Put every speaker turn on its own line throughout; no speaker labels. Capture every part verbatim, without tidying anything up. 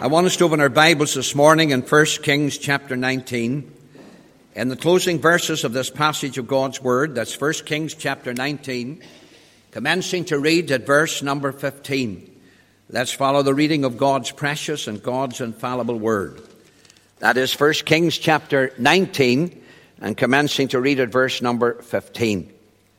I want us to open our Bibles this morning in First Kings chapter nineteen. In the closing verses of this passage of God's Word, that's First Kings chapter nineteen, commencing to read at verse number fifteen. Let's follow the reading of God's precious and God's infallible Word. That is First Kings chapter nineteen, and commencing to read at verse number fifteen.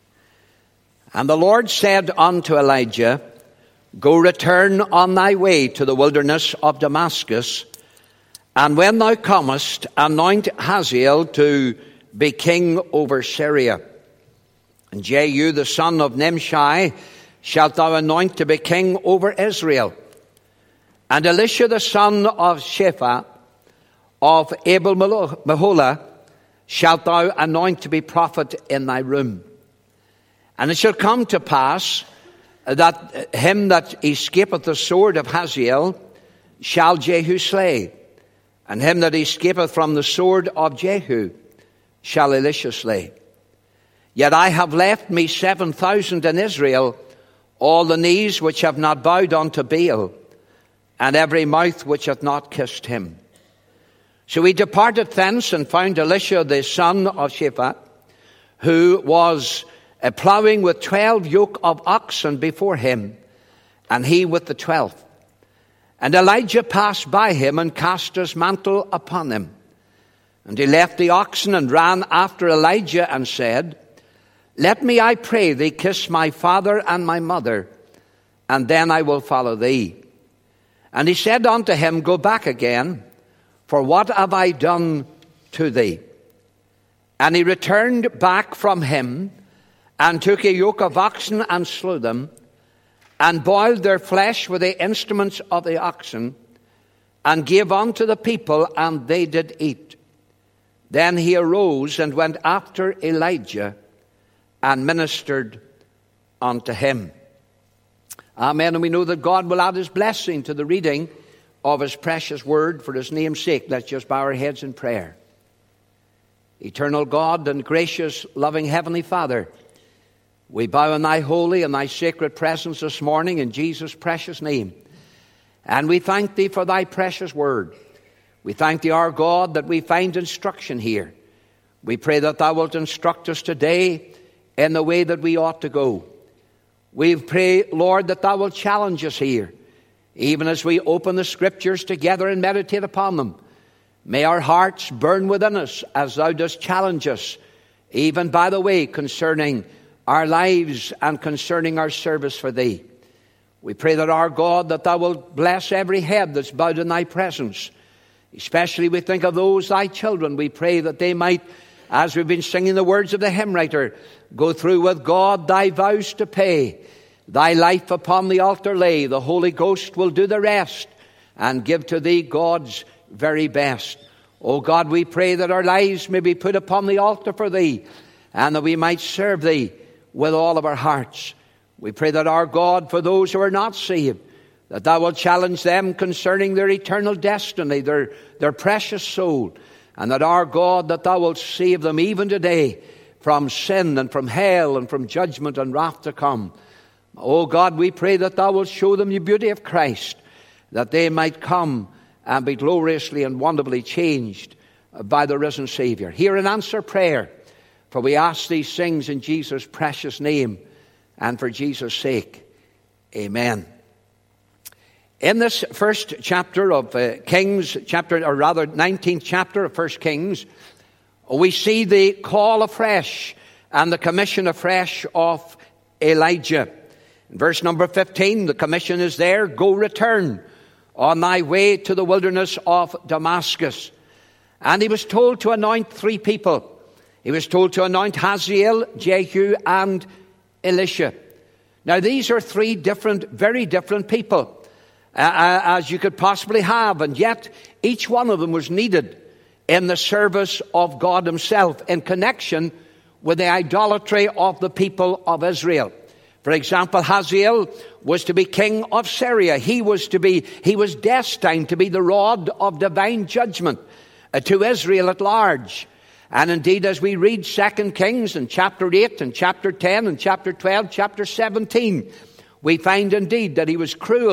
And the Lord said unto Elijah, Go return on thy way to the wilderness of Damascus, and when thou comest, anoint Hazael to be king over Syria. And Jehu the son of Nimshi shalt thou anoint to be king over Israel. And Elisha the son of Shaphat of Abel-Meholah shalt thou anoint to be prophet in thy room. And it shall come to pass that him that escapeth the sword of Hazael shall Jehu slay, and him that escapeth from the sword of Jehu shall Elisha slay. Yet I have left me seven thousand in Israel, all the knees which have not bowed unto Baal, and every mouth which hath not kissed him. So he departed thence and found Elisha the son of Shaphat, who was Uh, plowing with twelve yoke of oxen before him, and he with the twelfth. And Elijah passed by him and cast his mantle upon him. And he left the oxen and ran after Elijah and said, Let me, I pray thee, kiss my father and my mother, and then I will follow thee. And he said unto him, Go back again, for what have I done to thee? And he returned back from him, and took a yoke of oxen and slew them, and boiled their flesh with the instruments of the oxen, and gave unto the people, and they did eat. Then he arose and went after Elijah, and ministered unto him. Amen. And we know that God will add his blessing to the reading of his precious word for his name's sake. Let's just bow our heads in prayer. Eternal God and gracious, loving Heavenly Father, we bow in thy holy and thy sacred presence this morning in Jesus' precious name. And we thank thee for thy precious word. We thank thee, our God, that we find instruction here. We pray that thou wilt instruct us today in the way that we ought to go. We pray, Lord, that thou wilt challenge us here, even as we open the scriptures together and meditate upon them. May our hearts burn within us as thou dost challenge us, even by the way concerning our lives and concerning our service for thee. We pray that, our God, that thou wilt bless every head that's bowed in thy presence. Especially we think of those thy children. We pray that they might, as we've been singing the words of the hymn writer, go through with God thy vows to pay. Thy life upon the altar lay. The Holy Ghost will do the rest, and give to thee God's very best. O God, we pray that our lives may be put upon the altar for thee, and that we might serve thee with all of our hearts. We pray that, our God, for those who are not saved, that thou wilt challenge them concerning their eternal destiny, their, their precious soul, and that, our God, that thou wilt save them even today from sin and from hell and from judgment and wrath to come. O God, we pray that thou wilt show them the beauty of Christ, that they might come and be gloriously and wonderfully changed by the risen Savior. Hear and answer prayer. For we ask these things in Jesus' precious name and for Jesus' sake. Amen. In this first chapter of uh, Kings, chapter, or rather nineteenth chapter of First Kings, we see the call afresh and the commission afresh of Elijah. In verse number fifteen, the commission is there, Go return on thy way to the wilderness of Damascus. And he was told to anoint three people. He was told to anoint Hazael, Jehu, and Elisha. Now, these are three different, very different people, uh, as you could possibly have. And yet, each one of them was needed in the service of God himself, in connection with the idolatry of the people of Israel. For example, Hazael was to be king of Syria. He was to be, he was destined to be the rod of divine judgment uh, to Israel at large. And indeed, as we read Second Kings in chapter eight and chapter ten and chapter twelve, chapter seventeen, we find indeed that he was cruel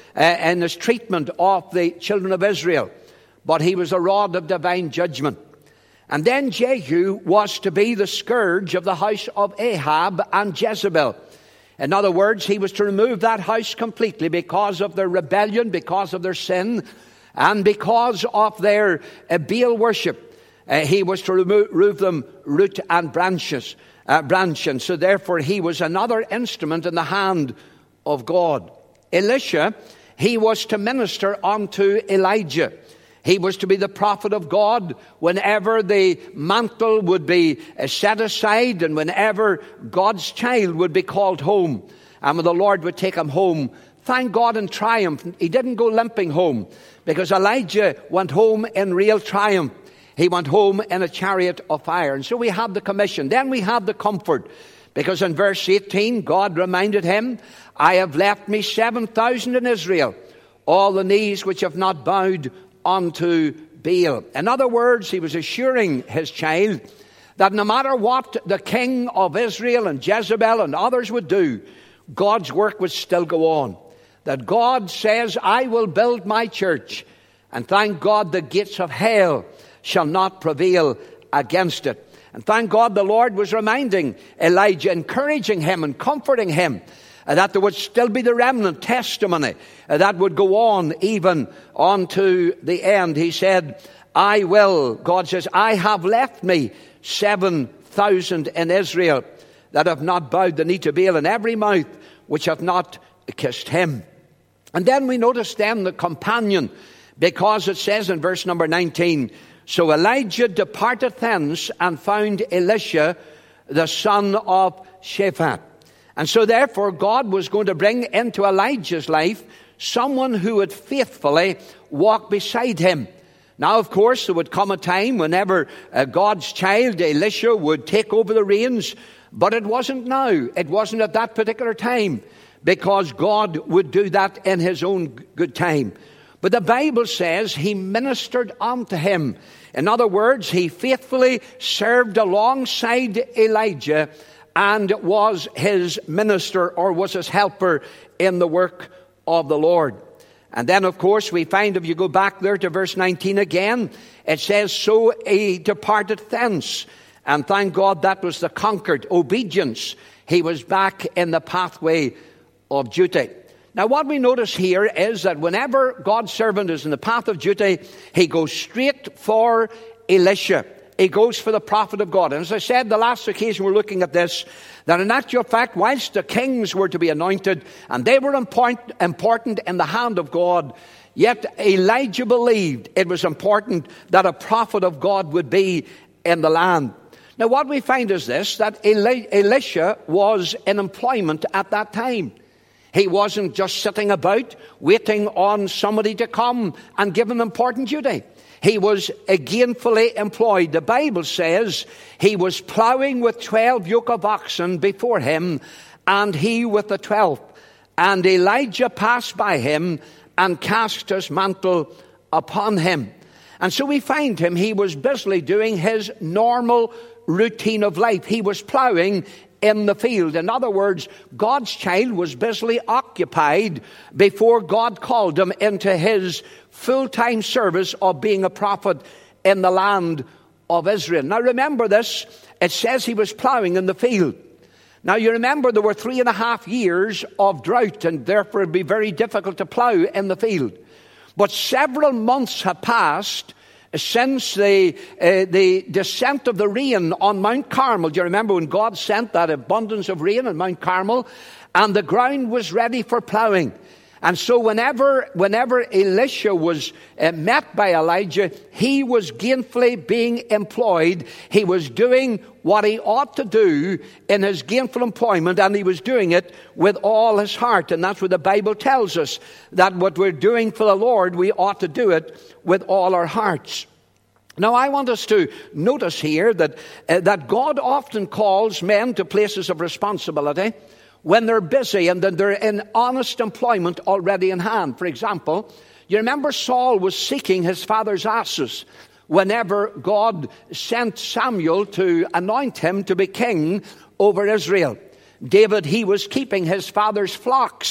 uh, in his treatment of the children of Israel. But he was a rod of divine judgment. And then Jehu was to be the scourge of the house of Ahab and Jezebel. In other words, he was to remove that house completely because of their rebellion, because of their sin, and because of their uh, Baal worship. Uh, he was to remove, remove them root and branches, uh, branch. And so therefore he was another instrument in the hand of God. Elisha, he was to minister unto Elijah. He was to be the prophet of God whenever the mantle would be set aside and whenever God's child would be called home. And when the Lord would take him home, thank God, in triumph. He didn't go limping home, because Elijah went home in real triumph. He went home in a chariot of fire. And so we have the commission. Then we have the comfort, because in verse eighteen, God reminded him, I have left me seven thousand in Israel, all the knees which have not bowed unto Baal. In other words, he was assuring his child that no matter what the king of Israel and Jezebel and others would do, God's work would still go on. That God says, I will build my church, and thank God the gates of hell shall not prevail against it. And thank God the Lord was reminding Elijah, encouraging him and comforting him, Uh, that there would still be the remnant testimony uh, that would go on even unto the end. He said, I will, God says, I have left me seven thousand in Israel that have not bowed the knee to Baal, and every mouth which hath not kissed him. And then we notice then the companion, because it says in verse number nineteen, so Elijah departed thence and found Elisha, the son of Shaphat. And so therefore God was going to bring into Elijah's life someone who would faithfully walk beside him. Now, of course, there would come a time whenever uh, God's child, Elisha, would take over the reins. But it wasn't now. It wasn't at that particular time, because God would do that in his own good time. But the Bible says he ministered unto him. In other words, he faithfully served alongside Elijah and was his minister, or was his helper in the work of the Lord. And then, of course, we find, if you go back there to verse nineteen again, it says, so he departed thence. And thank God that was the conquered obedience. He was back in the pathway of duty. Now, what we notice here is that whenever God's servant is in the path of duty, he goes straight for Elisha. He goes for the prophet of God. And as I said, the last occasion we're looking at this, that in actual fact, whilst the kings were to be anointed, and they were important in the hand of God, yet Elijah believed it was important that a prophet of God would be in the land. Now, what we find is this, that Elisha was in employment at that time. He wasn't just sitting about waiting on somebody to come and give him important duty. He was gainfully employed. The Bible says he was plowing with twelve yoke of oxen before him, and he with the twelfth. And Elijah passed by him and cast his mantle upon him. And so we find him, he was busily doing his normal routine of life. He was plowing in the field. In other words, God's child was busily occupied before God called him into his full-time service of being a prophet in the land of Israel. Now remember this, it says he was plowing in the field. Now you remember there were three and a half years of drought, and therefore it would be very difficult to plow in the field. But several months have passed since the, uh, the descent of the rain on Mount Carmel. Do you remember when God sent that abundance of rain on Mount Carmel? And the ground was ready for plowing. And so whenever, whenever Elisha was uh, met by Elijah, he was gainfully being employed. He was doing what he ought to do in his gainful employment, and he was doing it with all his heart. And that's what the Bible tells us, that what we're doing for the Lord, we ought to do it with all our hearts. Now, I want us to notice here that, uh, that God often calls men to places of responsibility when they're busy and then they're in honest employment already in hand. For example, you remember Saul was seeking his father's asses whenever God sent Samuel to anoint him to be king over Israel. David, he was keeping his father's flocks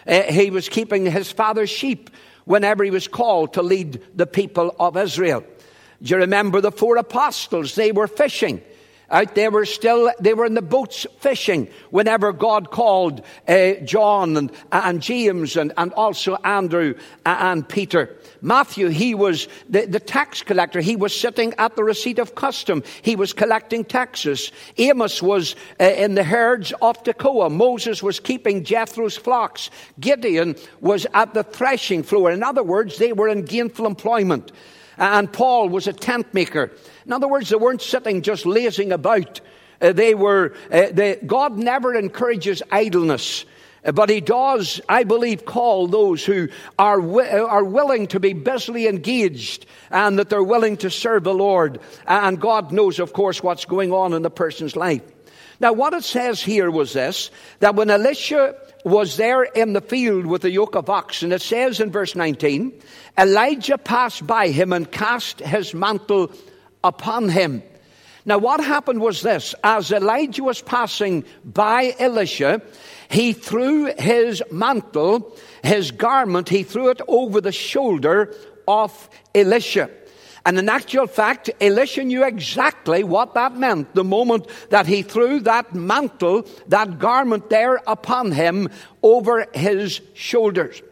Uh, he was keeping his father's sheep whenever he was called to lead the people of Israel. Do you remember the four apostles? They were fishing. Out they were still, they were in the boats fishing whenever God called uh, John and, and James and, and also Andrew and Peter. Matthew, he was the, the tax collector. He was sitting at the receipt of custom. He was collecting taxes. Amos was uh, in the herds of Tekoa. Moses was keeping Jethro's flocks. Gideon was at the threshing floor. In other words, they were in gainful employment. And Paul was a tent maker. In other words, they weren't sitting just lazing about. Uh, they were. Uh, they, God never encourages idleness, uh, but He does, I believe, call those who are wi- are willing to be busily engaged and that they're willing to serve the Lord. And God knows, of course, what's going on in the person's life. Now, what it says here was this: that when Elisha was there in the field with a yoke of oxen, it says in verse nineteen, Elijah passed by him and cast his mantle upon him. Now what happened was this: as Elijah was passing by Elisha, he threw his mantle, his garment, he threw it over the shoulder of Elisha. And in actual fact, Elisha knew exactly what that meant the moment that he threw that mantle, that garment there upon him over his shoulders.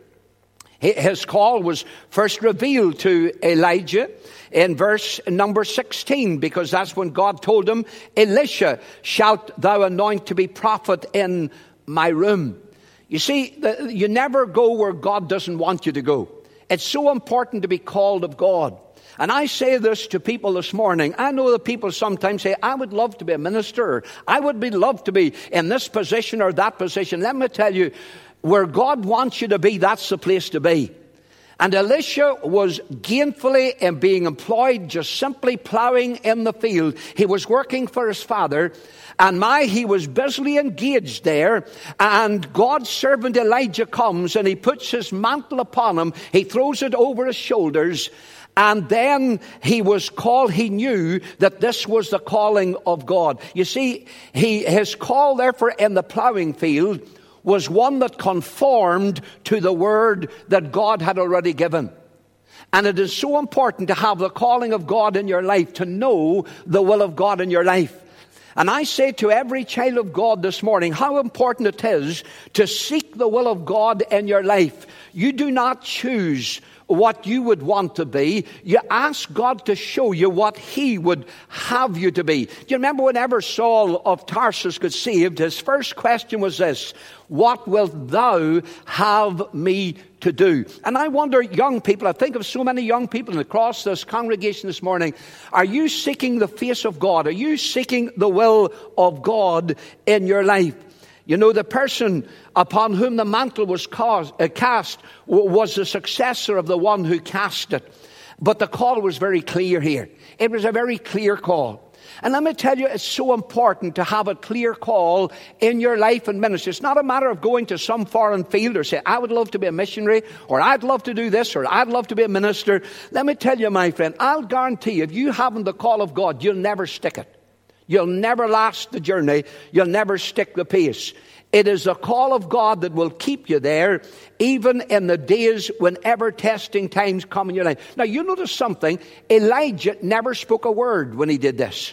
His call was first revealed to Elijah in verse number sixteen, because that's when God told him, Elisha, shalt thou anoint to be prophet in my room. You see, you never go where God doesn't want you to go. It's so important to be called of God. And I say this to people this morning. I know that people sometimes say, I would love to be a minister, or I would be love to be in this position or that position. Let me tell you, where God wants you to be, that's the place to be. And Elisha was gainfully in being employed, just simply plowing in the field. He was working for his father, and my, he was busily engaged there. And God's servant Elijah comes, and he puts his mantle upon him. He throws it over his shoulders. And then he was called, he knew that this was the calling of God. You see, he, his call therefore in the plowing field was one that conformed to the word that God had already given. And it is so important to have the calling of God in your life, to know the will of God in your life. And I say to every child of God this morning, how important it is to seek the will of God in your life. You do not choose what you would want to be. You ask God to show you what He would have you to be. Do you remember whenever Saul of Tarsus got saved, his first question was this: what wilt thou have me to do? And I wonder, young people, I think of so many young people across this congregation this morning, are you seeking the face of God? Are you seeking the will of God in your life? You know, the person upon whom the mantle was cast was the successor of the one who cast it. But the call was very clear here. It was a very clear call. And let me tell you, it's so important to have a clear call in your life and ministry. It's not a matter of going to some foreign field or say, I would love to be a missionary, or I'd love to do this, or I'd love to be a minister. Let me tell you, my friend, I'll guarantee you, if you haven't the call of God, you'll never stick it. You'll never last the journey. You'll never stick the pace. It is the call of God that will keep you there, even in the days whenever testing times come in your life. Now, you notice something. Elijah never spoke a word when he did this.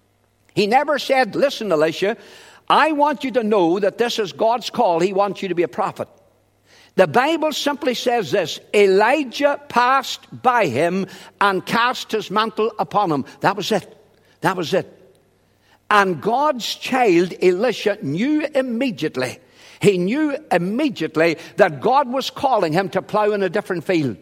He never said, listen, Elisha, I want you to know that this is God's call. He wants you to be a prophet. The Bible simply says this: Elijah passed by him and cast his mantle upon him. That was it. That was it. And God's child, Elisha, knew immediately, he knew immediately that God was calling him to plow in a different field.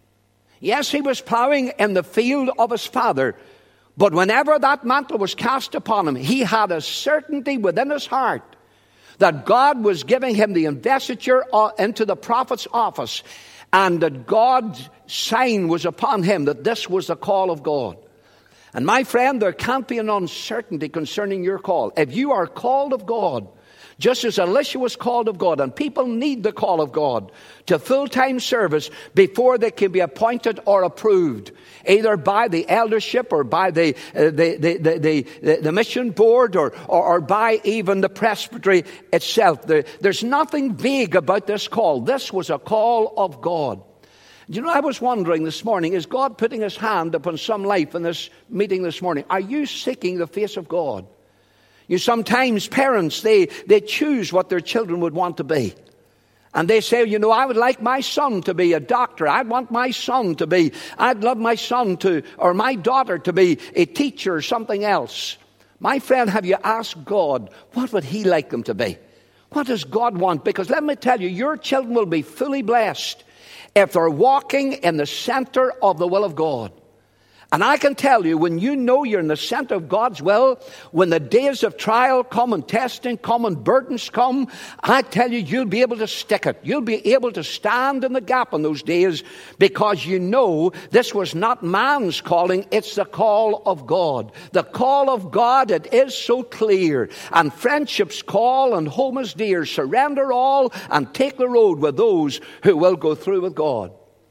Yes, he was plowing in the field of his father, but whenever that mantle was cast upon him, he had a certainty within his heart that God was giving him the investiture into the prophet's office, and that God's sign was upon him that this was the call of God. And my friend, there can't be an uncertainty concerning your call. If you are called of God Just as Elisha was called of God, and people need the call of God to full-time service before they can be appointed or approved, either by the eldership or by the uh, the, the, the, the, the mission board or, or, or by even the presbytery itself. There, there's nothing vague about this call. This was a call of God. You know, I was wondering this morning, is God putting his hand upon some life in this meeting this morning? Are you seeking the face of God? You sometimes parents, they, they choose what their children would want to be. And they say, you know, I would like my son to be a doctor. I'd want my son to be, I'd love my son to, or my daughter to be a teacher or something else. My friend, have you asked God, what would he like them to be? What does God want? Because let me tell you, your children will be fully blessed if they're walking in the center of the will of God. And I can tell you, when you know you're in the center of God's will, when the days of trial come and testing come and burdens come, I tell you, you'll be able to stick it. You'll be able to stand in the gap in those days because you know this was not man's calling, it's the call of God. The call of God, it is so clear. And friendships call and home is dear. Surrender all and take the road with those who will go through with God.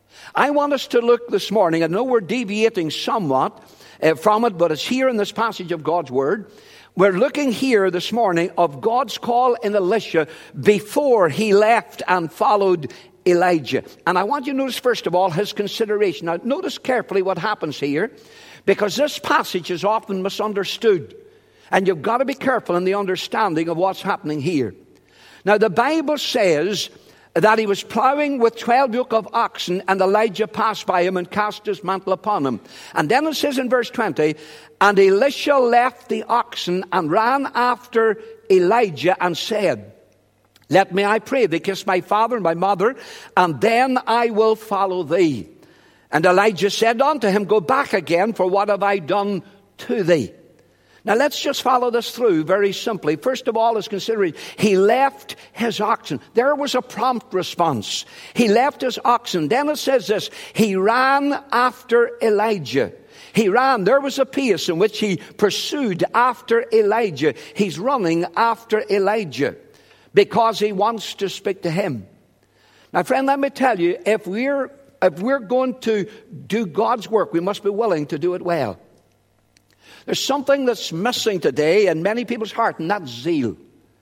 I want us to look this morning. I know we're deviating somewhat uh, from it, but it's here in this passage of God's Word. We're looking here this morning of God's call in Elisha before he left and followed Elijah. And I want you to notice, first of all, his consideration. Now, notice carefully what happens here, because this passage is often misunderstood. And you've got to be careful in the understanding of what's happening here. Now, the Bible says that he was plowing with twelve yoke of oxen, and Elijah passed by him and cast his mantle upon him. And then it says in verse twenty, and Elisha left the oxen and ran after Elijah and said, let me, I pray thee, kiss my father and my mother, and then I will follow thee. And Elijah said unto him, go back again, for what have I done to thee? Now let's just follow this through very simply. First of all, is considering he left his oxen. There was a prompt response. He left his oxen. Then it says this, he ran after Elijah. He ran. There was a pace in which he pursued after Elijah. He's running after Elijah because he wants to speak to him. Now, friend, let me tell you, if we're, if we're going to do God's work, we must be willing to do it well. There's something that's missing today in many people's heart, and that's zeal.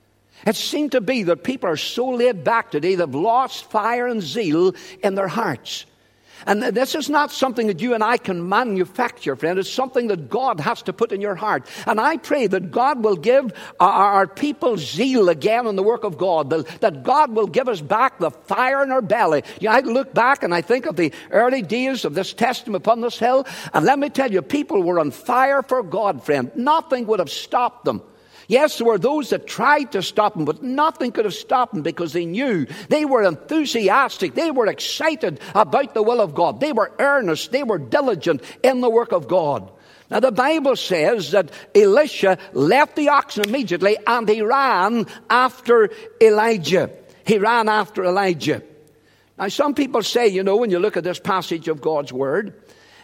It seems to be that people are so laid back today, they've lost fire and zeal in their hearts. And this is not something that you and I can manufacture, friend. It's something that God has to put in your heart. And I pray that God will give our people zeal again in the work of God. That God will give us back the fire in our belly. You know, I look back and I think of the early days of this testament upon this hill. And let me tell you, people were on fire for God, friend. Nothing would have stopped them. Yes, there were those that tried to stop him, but nothing could have stopped him because they knew. They were enthusiastic. They were excited about the will of God. They were earnest. They were diligent in the work of God. Now, the Bible says that Elisha left the oxen immediately and he ran after Elijah. He ran after Elijah. Now, some people say, you know, when you look at this passage of God's Word,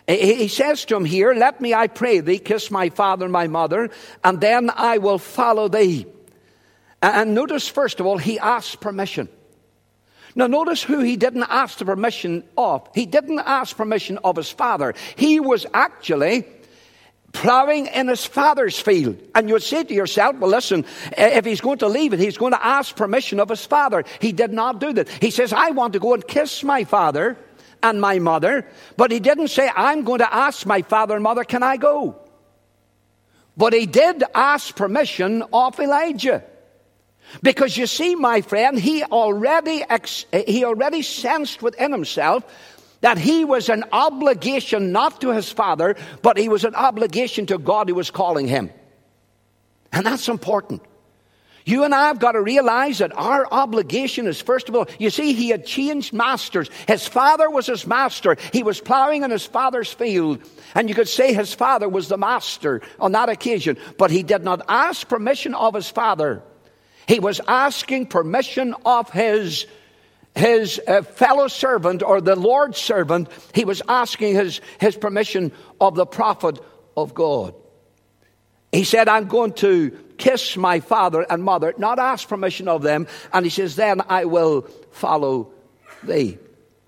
he says to him here, let me, I pray thee, kiss my father and my mother, and then I will follow thee. And notice, first of all, he asked permission. Now, notice who he didn't ask the permission of. He didn't ask permission of his father. He was actually plowing in his father's field. And you would say to yourself, well, listen, if he's going to leave it, he's going to ask permission of his father. He did not do that. He says, I want to go and kiss my father and my mother, but he didn't say, I'm going to ask my father and mother, can I go? But he did ask permission of Elijah. Because you see, my friend, he already, ex- he already sensed within himself that he was an obligation not to his father, but he was an obligation to God who was calling him. And that's important. You and I have got to realize that our obligation is, first of all, you see, he had changed masters. His father was his master. He was plowing in his father's field. And you could say his father was the master on that occasion. But he did not ask permission of his father. He was asking permission of his, his uh, fellow servant or the Lord's servant. He was asking his, his permission of the prophet of God.
He said, I'm going to kiss my father and mother, not ask permission of them. And he says, then I will follow thee.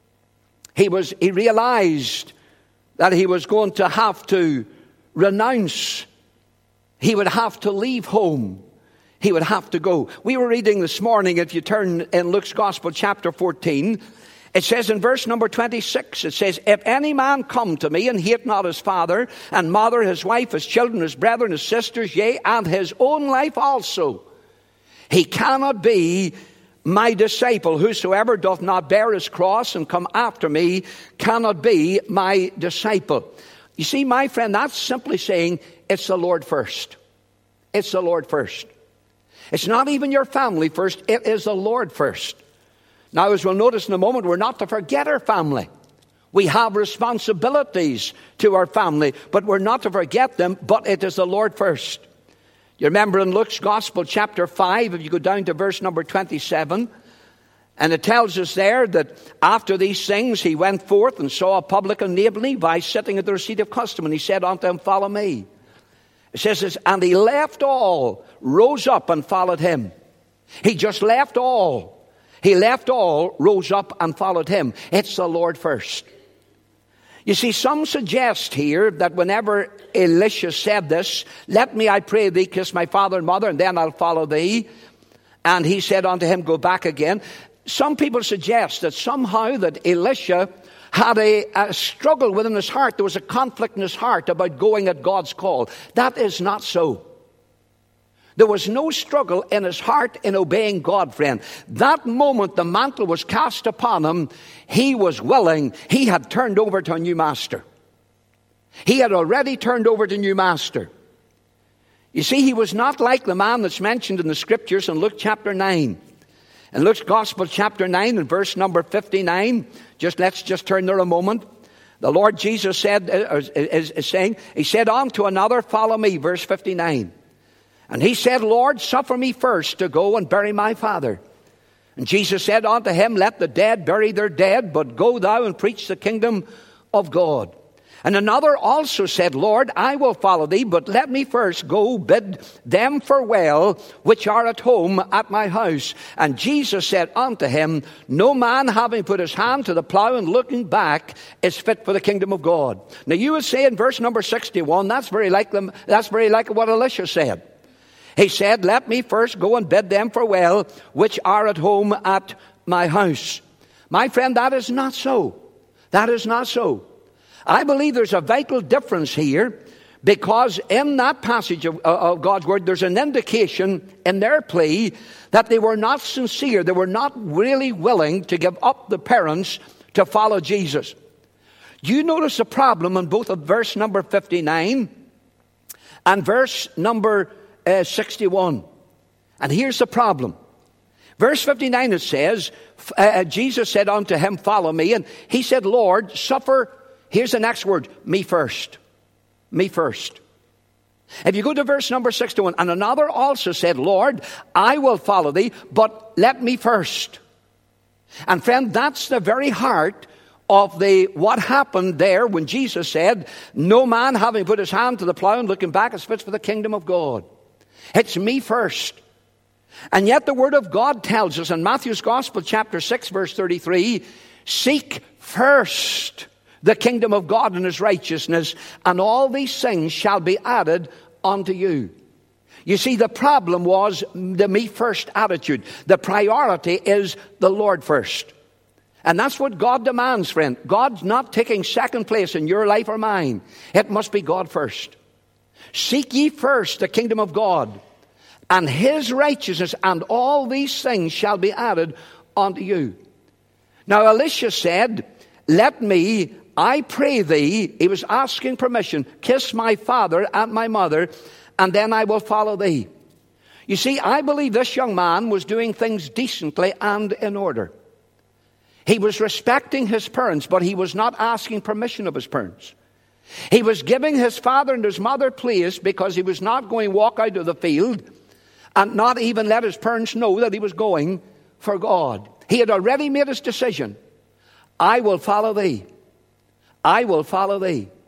He was, he realized that he was going to have to renounce. He would have to leave home. He would have to go. We were reading this morning, if you turn in Luke's Gospel, chapter fourteen, it says in verse number twenty-six, it says, if any man come to me and hate not his father and mother, his wife, his children, his brethren, his sisters, yea, and his own life also, he cannot be my disciple. Whosoever doth not bear his cross and come after me cannot be my disciple. You see, my friend, that's simply saying it's the Lord first. It's the Lord first. It's not even your family first. It is the Lord first. Now, as we'll notice in a moment, we're not to forget our family. We have responsibilities to our family, but we're not to forget them, but it is the Lord first. You remember in Luke's Gospel, chapter five, if you go down to verse number twenty-seven, and it tells us there that after these things he went forth and saw a publican named Levi sitting at the receipt of custom, and he said unto him, follow me. It says this, and he left all, rose up and followed him. He just left all. He left all, rose up and followed him. It's the Lord first. You see, some suggest here that whenever Elisha said this, let me, I pray thee, kiss my father and mother, and then I'll follow thee. And he said unto him, go back again. Some people suggest that somehow that Elisha had a, a struggle within his heart. There was a conflict in his heart about going at God's call. That is not so. There was no struggle in his heart in obeying God, friend. That moment the mantle was cast upon him, he was willing. He had turned over to a new master. He had already turned over to a new master. You see, he was not like the man that's mentioned in the scriptures in Luke chapter nine. In Luke's Gospel, chapter nine, and verse number fifty-nine, just let's just turn there a moment. The Lord Jesus said, is, is, is saying, he said unto another, follow me, verse fifty-nine. And he said, Lord, suffer me first to go and bury my father. And Jesus said unto him, let the dead bury their dead, but go thou and preach the kingdom of God. And another also said, Lord, I will follow thee, but let me first go bid them farewell, which are at home at my house. And Jesus said unto him, no man having put his hand to the plow and looking back is fit for the kingdom of God. Now you would say in verse number sixty-one, that's very like them, that's very like what Elisha said. He said, let me first go and bid them farewell, which are at home at my house. My friend, that is not so. That is not so. I believe there's a vital difference here, because in that passage of, of God's word, there's an indication in their plea that they were not sincere. They were not really willing to give up the parents to follow Jesus. Do you notice the problem in both of verse number fifty-nine and verse number uh, sixty-one? And here's the problem. Verse fifty-nine, it says, uh, Jesus said unto him, follow me. And he said, Lord, suffer. Here's the next word, me first. Me first. If you go to verse number sixty-one, and another also said, Lord, I will follow thee, but let me first. And friend, that's the very heart of the what happened there when Jesus said, no man having put his hand to the plow and looking back is fit for the kingdom of God. It's me first. And yet the word of God tells us in Matthew's Gospel, chapter six, verse thirty-three, seek first the kingdom of God and his righteousness, and all these things shall be added unto you. You see, the problem was the me first attitude. The priority is the Lord first. And that's what God demands, friend. God's not taking second place in your life or mine. It must be God first. Seek ye first the kingdom of God and his righteousness, and all these things shall be added unto you. Now Elisha said, let me, I pray thee, he was asking permission, kiss my father and my mother, and then I will follow thee. You see, I believe this young man was doing things decently and in order. He was respecting his parents, but he was not asking permission of his parents. He was giving his father and his mother place because he was not going to walk out of the field and not even let his parents know that he was going for God. He had already made his decision. I will follow thee. I will follow thee.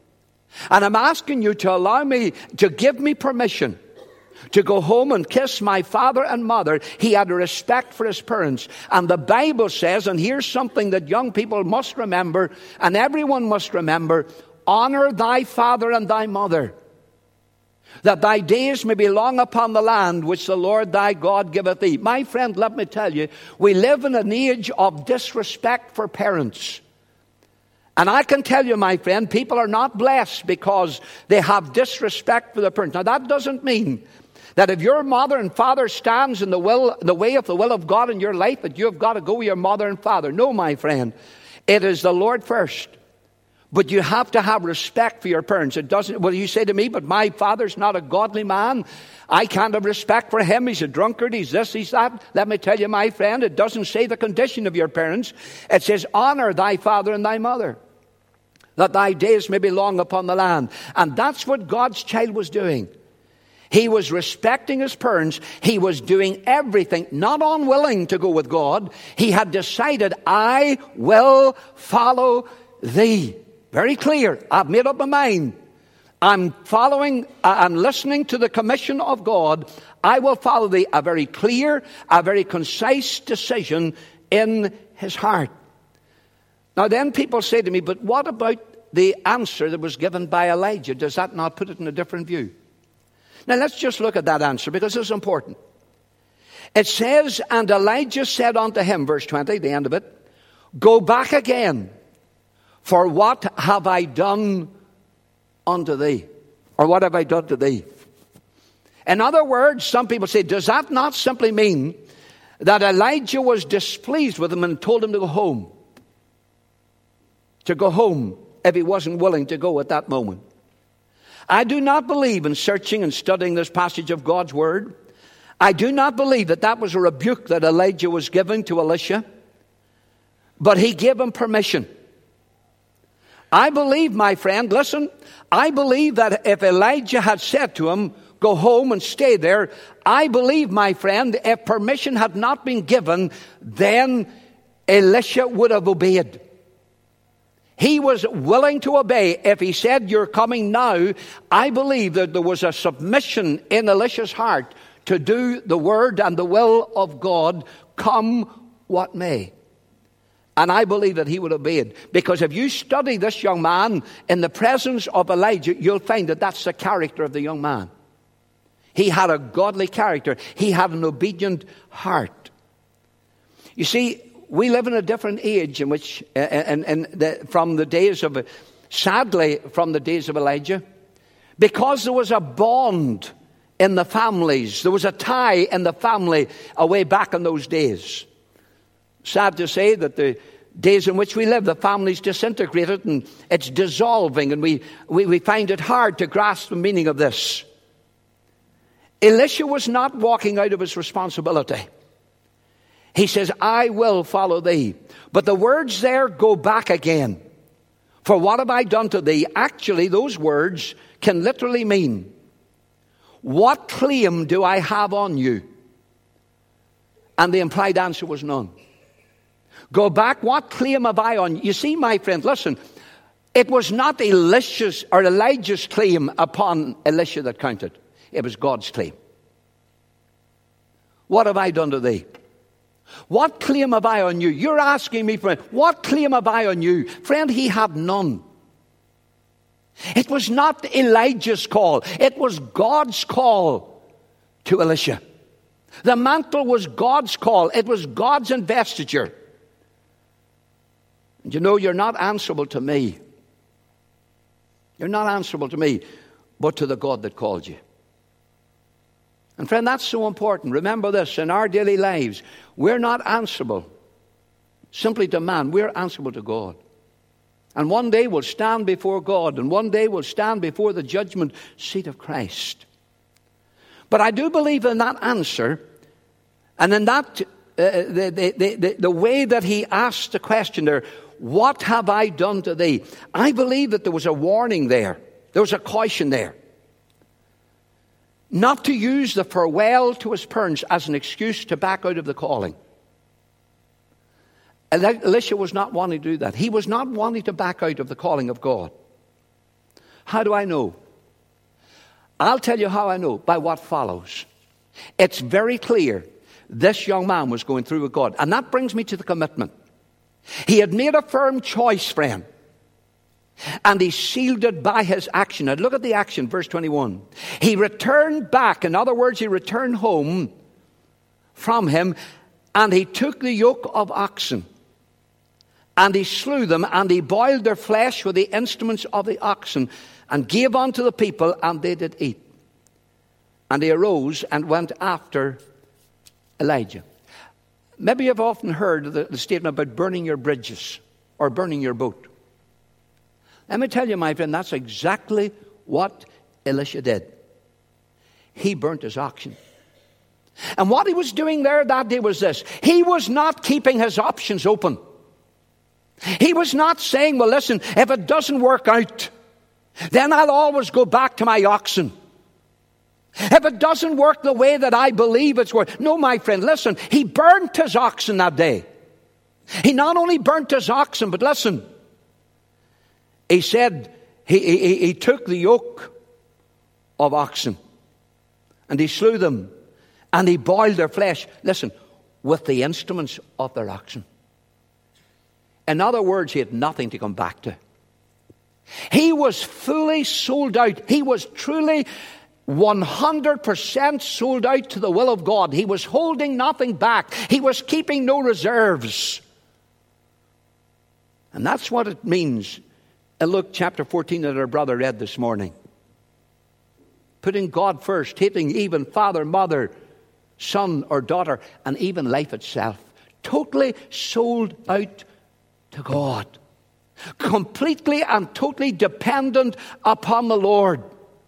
And I'm asking you to allow me, to give me permission to go home and kiss my father and mother. He had a respect for his parents. And the Bible says, and here's something that young people must remember, and everyone must remember, honor thy father and thy mother, that thy days may be long upon the land which the Lord thy God giveth thee. My friend, let me tell you, we live in an age of disrespect for parents. And I can tell you, my friend, people are not blessed because they have disrespect for their parents. Now, that doesn't mean that if your mother and father stands in the will, the way of the will of God in your life, that you've got to go with your mother and father. No, my friend. It is the Lord first. But you have to have respect for your parents. It doesn't, well, you say to me, but my father's not a godly man. I can't have respect for him. He's a drunkard. He's this, he's that. Let me tell you, my friend, it doesn't say the condition of your parents. It says, honor thy father and thy mother, that thy days may be long upon the land. And that's what God's child was doing. He was respecting his parents. He was doing everything, not unwilling to go with God. He had decided, I will follow thee. Very clear. I've made up my mind. I'm following, I'm listening to the commission of God. I will follow thee. A very clear, a very concise decision in his heart. Now then people say to me, but what about the answer that was given by Elijah? Does that not put it in a different view? Now let's just look at that answer, because it's important. It says, and Elijah said unto him, verse twenty, the end of it, go back again, for what have I done unto thee? Or what have I done to thee? In other words, some people say, does that not simply mean that Elijah was displeased with him and told him to go home? To go home if he wasn't willing to go at that moment. I do not believe in searching and studying this passage of God's Word. I do not believe that that was a rebuke that Elijah was giving to Elisha. But he gave him permission. I believe, my friend, listen, I believe that if Elijah had said to him, go home and stay there, I believe, my friend, if permission had not been given, then Elisha would have obeyed. He was willing to obey. If he said, you're coming now, I believe that there was a submission in Elisha's heart to do the word and the will of God, come what may. And I believe that he would obey it. Because if you study this young man in the presence of Elijah, you'll find that that's the character of the young man. He had a godly character. He had an obedient heart. You see, we live in a different age in which, uh, and, and the, from the days of, sadly, from the days of Elijah, because there was a bond in the families. There was a tie in the family away back in those days. Sad to say that the days in which we live, the family's disintegrated and it's dissolving, and we, we, we find it hard to grasp the meaning of this. Elisha was not walking out of his responsibility. He says, I will follow thee. But the words there, go back again. For what have I done to thee? Actually, those words can literally mean, what claim do I have on you? And the implied answer was none. Go back, what claim have I on you? You see, my friend, listen, it was not Elisha's or Elijah's claim upon Elisha that counted. It was God's claim. What have I done to thee? What claim have I on you? You're asking me, friend, what claim have I on you? Friend, he had none. It was not Elijah's call. It was God's call to Elisha. The mantle was God's call. It was God's investiture. And you know, you're not answerable to me. You're not answerable to me, but to the God that called you. And friend, that's so important. Remember this, in our daily lives, we're not answerable simply to man. We're answerable to God. And one day we'll stand before God, and one day we'll stand before the judgment seat of Christ. But I do believe in that answer, and in that, uh, the, the, the, the way that he asked the question there, what have I done to thee? I believe that there was a warning there. There was a caution there. Not to use the farewell to his parents as an excuse to back out of the calling. Elisha was not wanting to do that. He was not wanting to back out of the calling of God. How do I know? I'll tell you how I know, by what follows. It's very clear this young man was going through with God. And that brings me to the commitment. He had made a firm choice, friend. And he sealed it by his action. Now look at the action, verse twenty-one. He returned back. In other words, he returned home from him, and he took the yoke of oxen, and he slew them, and he boiled their flesh with the instruments of the oxen, and gave unto the people, and they did eat. And he arose and went after Elijah. Maybe you've often heard the, the statement about burning your bridges or burning your boat. Let me tell you, my friend, that's exactly what Elisha did. He burnt his oxen. And what he was doing there that day was this. He was not keeping his options open. He was not saying, well, listen, if it doesn't work out, then I'll always go back to my oxen. If it doesn't work the way that I believe it's working. No, my friend, listen, he burnt his oxen that day. He not only burnt his oxen, but listen, he said he, he, he took the yoke of oxen and he slew them and he boiled their flesh, listen, with the instruments of their oxen. In other words, he had nothing to come back to. He was fully sold out. He was truly one hundred percent sold out to the will of God. He was holding nothing back. He was keeping no reserves. And that's what it means in Luke chapter fourteen that our brother read this morning. Putting God first, hating even father, mother, son or daughter, and even life itself. Totally sold out to God. Completely and totally dependent upon the Lord.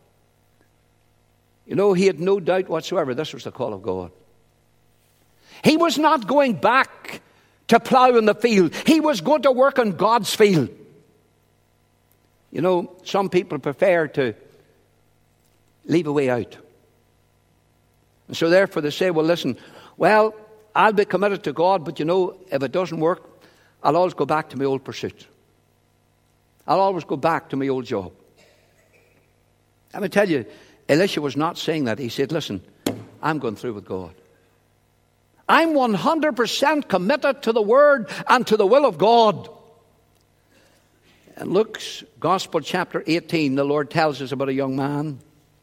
You know, he had no doubt whatsoever this was the call of God. He was not going back to plow in the field. He was going to work on God's field. You know, some people prefer to leave a way out. And so therefore they say, well, listen, well, I'll be committed to God, but you know, if it doesn't work, I'll always go back to my old pursuit. I'll always go back to my old job. Let me tell you, Elisha was not saying that. He said, listen, I'm going through with God. I'm one hundred percent committed to the Word and to the will of God. In Luke's Gospel, chapter eighteen, the Lord tells us about a young man.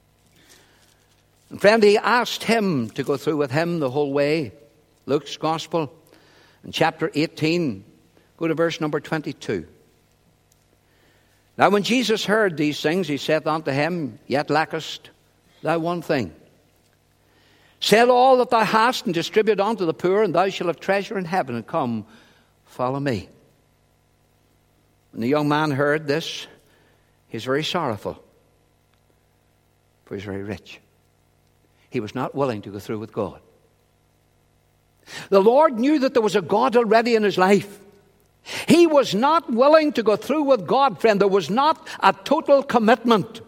And friend, he asked him to go through with him the whole way. Luke's Gospel, in chapter eighteen, go to verse number twenty-two. Now when Jesus heard these things, he said unto him, yet lackest thou one thing. Sell all that thou hast and distribute unto the poor, and thou shalt have treasure in heaven, and come, follow me. When the young man heard this, he was very sorrowful, for he was very rich. He was not willing to go through with God. The Lord knew that there was a God already in his life. He was not willing to go through with God, friend. There was not a total commitment.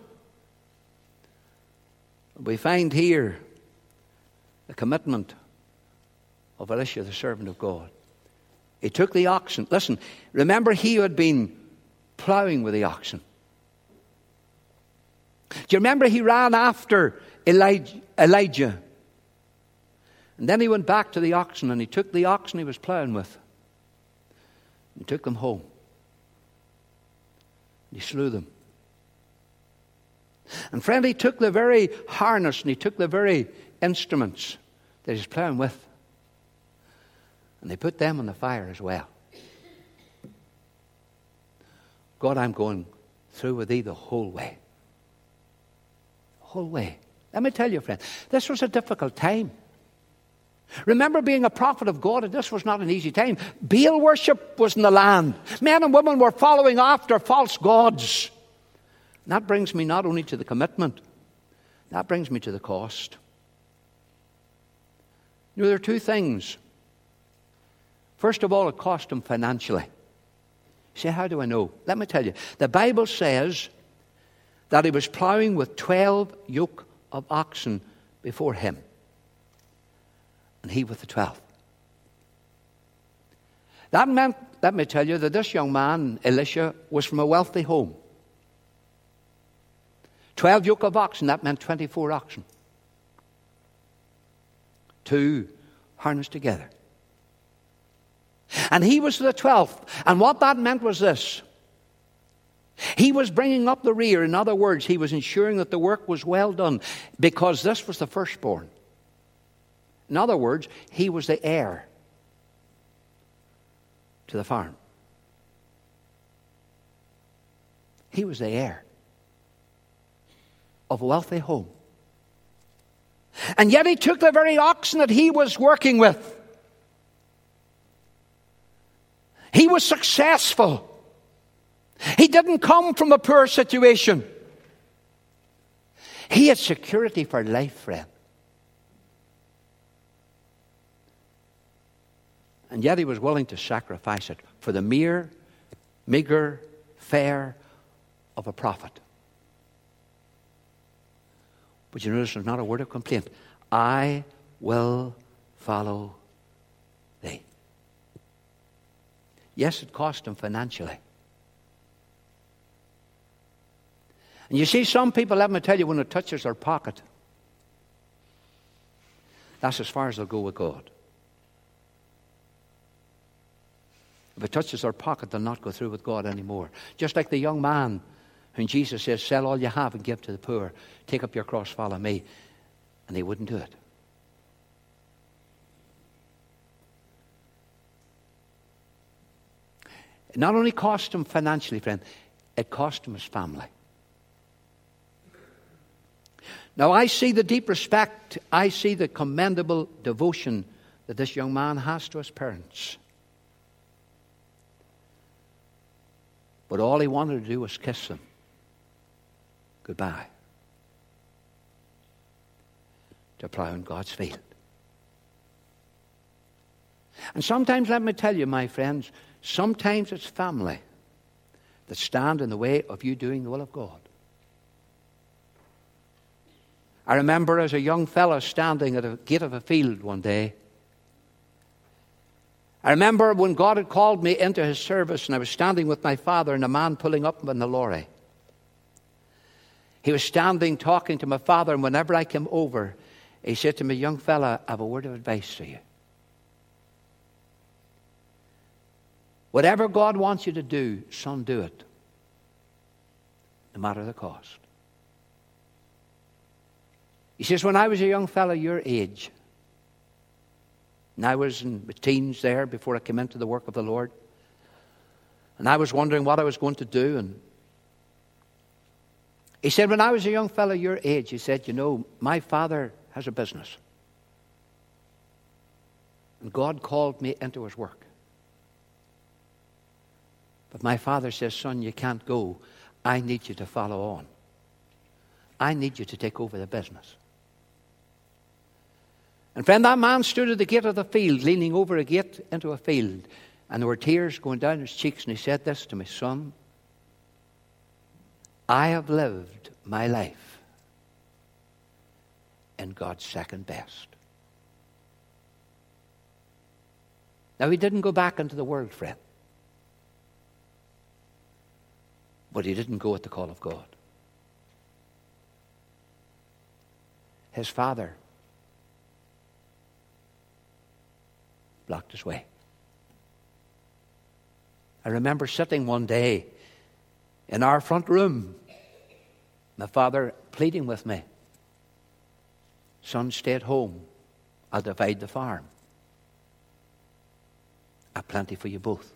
We find here the commitment of Elisha, the servant of God. He took the oxen. Listen, remember he had been plowing with the oxen. Do you remember he ran after Elijah? Elijah? And then he went back to the oxen and he took the oxen he was plowing with. He took them home. He slew them. And friend, he took the very harness and he took the very instruments that he's plowing with, and they put them on the fire as well. God, I'm going through with thee the whole way. The whole way. Let me tell you, friend, this was a difficult time. Remember, being a prophet of God, this was not an easy time. Baal worship was in the land. Men and women were following after false gods. And that brings me not only to the commitment, that brings me to the cost. You know, there are two things. First of all, it cost him financially. You say, how do I know? Let me tell you. The Bible says that he was plowing with twelve yoke of oxen before him, and he with the twelve. That meant, let me tell you, that this young man, Elisha, was from a wealthy home. Twelve yoke of oxen, that meant twenty-four oxen. Two harnessed together. And he was the twelfth. And what that meant was this. He was bringing up the rear. In other words, he was ensuring that the work was well done, because this was the firstborn. In other words, he was the heir to the farm. He was the heir of a wealthy home. And yet he took the very oxen that he was working with. He was successful. He didn't come from a poor situation. He had security for life, friend. And yet he was willing to sacrifice it for the mere, meager fare of a prophet. But you notice there's not a word of complaint. I will follow thee. Yes, it cost him financially. And you see, some people, let me tell you, when it touches their pocket, that's as far as they'll go with God. If it touches their pocket, they'll not go through with God anymore. Just like the young man whom Jesus says, sell all you have and give to the poor. Take up your cross, follow me. And they wouldn't do it. It not only cost him financially, friend, it cost him his family. Now, I see the deep respect, I see the commendable devotion that this young man has to his parents. But all he wanted to do was kiss them goodbye to plow in God's field. And sometimes, let me tell you, my friends, sometimes it's family that stand in the way of you doing the will of God. I remember as a young fellow standing at a gate of a field one day. I remember when God had called me into his service, and I was standing with my father and a man pulling up in the lorry. He was standing talking to my father, and whenever I came over, he said to me, young fella, I have a word of advice for you. Whatever God wants you to do, son, do it. No matter the cost. He says, when I was a young fellow your age, and I was in my teens there before I came into the work of the Lord, and I was wondering what I was going to do, and he said, when I was a young fellow your age, he said, you know, my father has a business. And God called me into his work. But my father says, son, you can't go. I need you to follow on. I need you to take over the business. And friend, that man stood at the gate of the field, leaning over a gate into a field. And there were tears going down his cheeks. And he said this to me, son, I have lived my life in God's second best. Now, he didn't go back into the world, friend. But he didn't go at the call of God. His father blocked his way. I remember sitting one day in our front room, my father pleading with me, son, stay at home. I'll divide the farm. I've plenty for you both.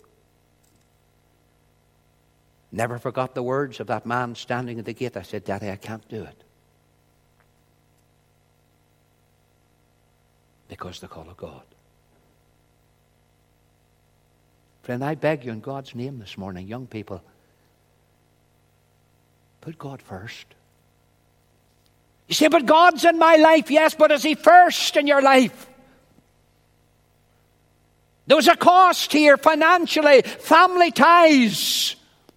Never forgot the words of that man standing at the gate. I said, Daddy, I can't do it. Because the call of God. Friend, I beg you in God's name this morning, young people, put God first. You say, but God's in my life. Yes, but is he first in your life? There's a cost here financially, family ties.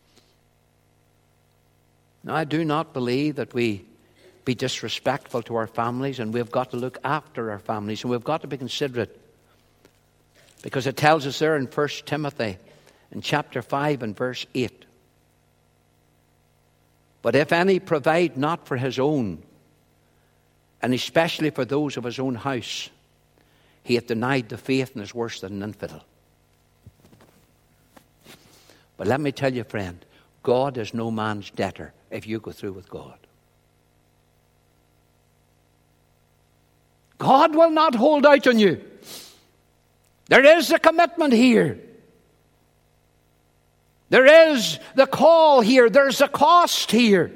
Now, I do not believe that we be disrespectful to our families, and we've got to look after our families, and we've got to be considerate. Because it tells us there in First Timothy, in chapter five and verse eight, But if any provide not for his own, and especially for those of his own house, he hath denied the faith and is worse than an infidel. But let me tell you, friend, God is no man's debtor if you go through with God. God will not hold out on you. There is a commitment here. There is the call here. There's a cost here.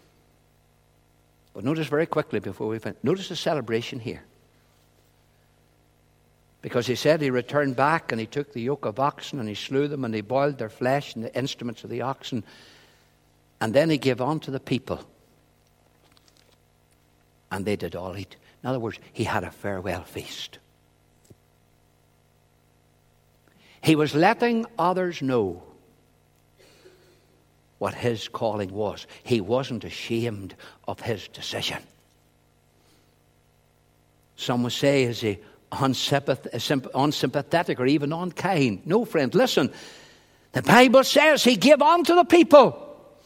But notice very quickly before we finish, notice the celebration here. Because he said he returned back and he took the yoke of oxen and he slew them and he boiled their flesh and the instruments of the oxen. And then he gave unto the people. And they did all eat. In other words, he had a farewell feast. He was letting others know what his calling was. He wasn't ashamed of his decision. Some would say, is he unsympath- unsympathetic or even unkind? No, friend, listen. The Bible says he gave unto the people.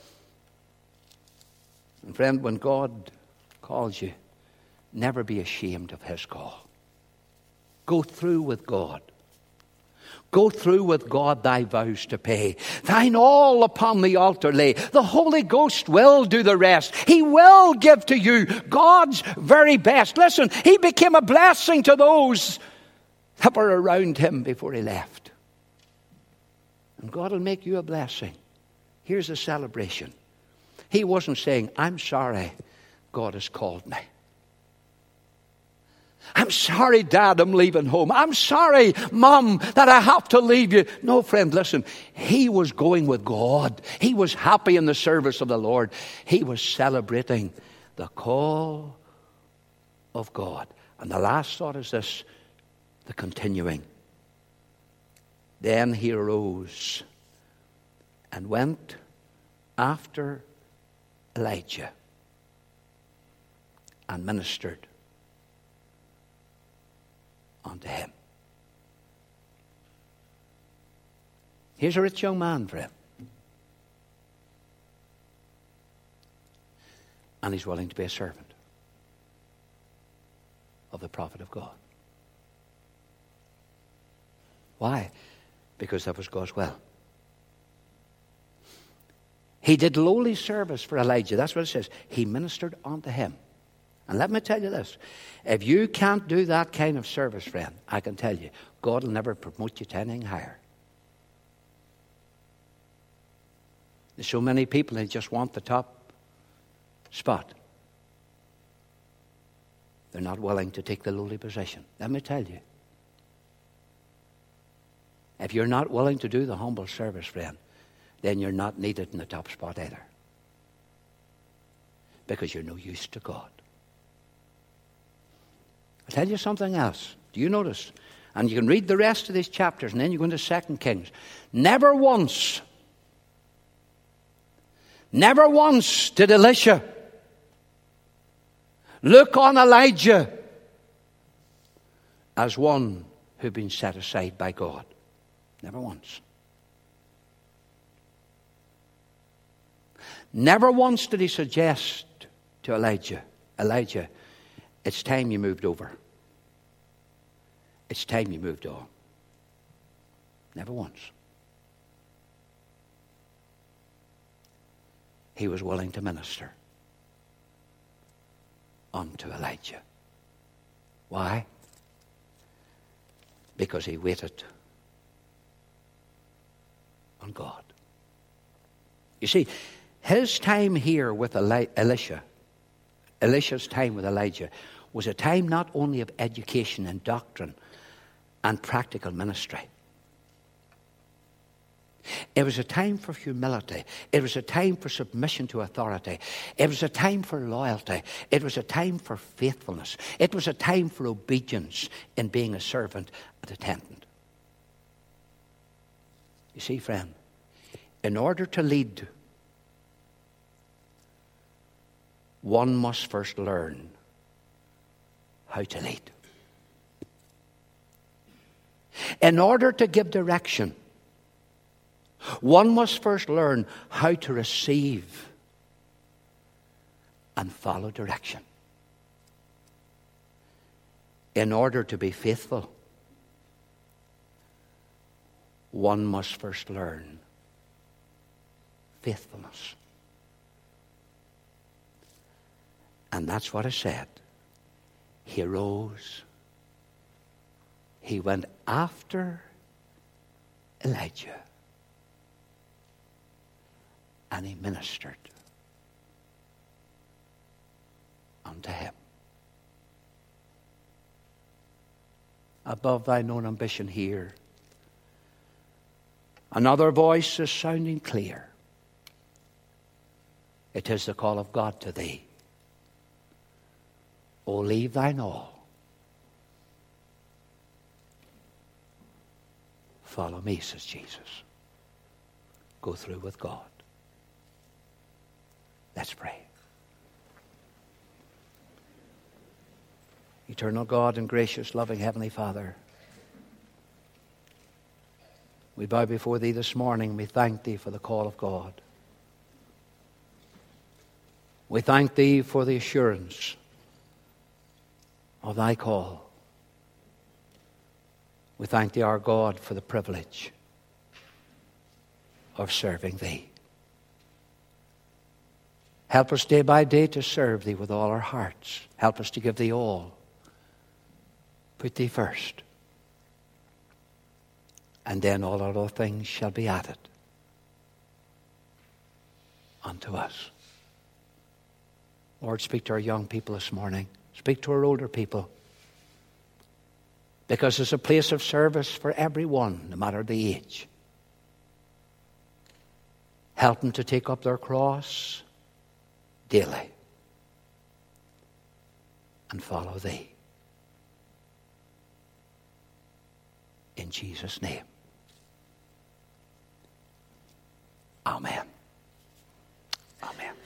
And friend, when God calls you, never be ashamed of his call. Go through with God. Go through with God thy vows to pay. Thine all upon the altar lay. The Holy Ghost will do the rest. He will give to you God's very best. Listen, he became a blessing to those that were around him before he left. And God will make you a blessing. Here's a celebration. He wasn't saying, I'm sorry God has called me. I'm sorry, Dad, I'm leaving home. I'm sorry, Mom, that I have to leave you. No, friend, listen. He was going with God. He was happy in the service of the Lord. He was celebrating the call of God. And the last thought is this, the continuing. Then he arose and went after Elijah and ministered unto him. Here's a rich young man, friend. And he's willing to be a servant of the prophet of God. Why? Because that was God's will. He did lowly service for Elijah. That's what it says. He ministered unto him. And let me tell you this. If you can't do that kind of service, friend, I can tell you, God will never promote you to anything higher. There's so many people that just want the top spot. They're not willing to take the lowly position. Let me tell you. If you're not willing to do the humble service, friend, then you're not needed in the top spot either. Because you're no use to God. I'll tell you something else. Do you notice? And you can read the rest of these chapters and then you go into Second Kings. Never once, never once did Elisha look on Elijah as one who'd been set aside by God. Never once. Never once did he suggest to Elijah, Elijah, it's time you moved over. It's time you moved on. Never once. He was willing to minister unto Elijah. Why? Because he waited on God. You see, his time here with Eli- Elisha, Elisha's time with Elijah, was a time not only of education and doctrine and practical ministry. It was a time for humility. It was a time for submission to authority. It was a time for loyalty. It was a time for faithfulness. It was a time for obedience in being a servant and attendant. You see, friend, in order to lead, one must first learn how to lead. In order to give direction, one must first learn how to receive and follow direction. In order to be faithful, one must first learn faithfulness. And that's what I said. He arose. He went after Elijah. And he ministered unto him. Above thine own ambition here, another voice is sounding clear. It is the call of God to thee. O leave thine all. Follow me, says Jesus. Go through with God. Let's pray. Eternal God and gracious, loving Heavenly Father, we bow before Thee this morning. We thank Thee for the call of God. We thank Thee for the assurance of Thy call. We thank Thee, our God, for the privilege of serving Thee. Help us day by day to serve Thee with all our hearts. Help us to give Thee all. Put Thee first. And then all other things shall be added unto us. Lord, speak to our young people this morning. Speak to our older people. Because it's a place of service for everyone, no matter the age. Help them to take up their cross daily and follow Thee. In Jesus' name. Amen. Amen.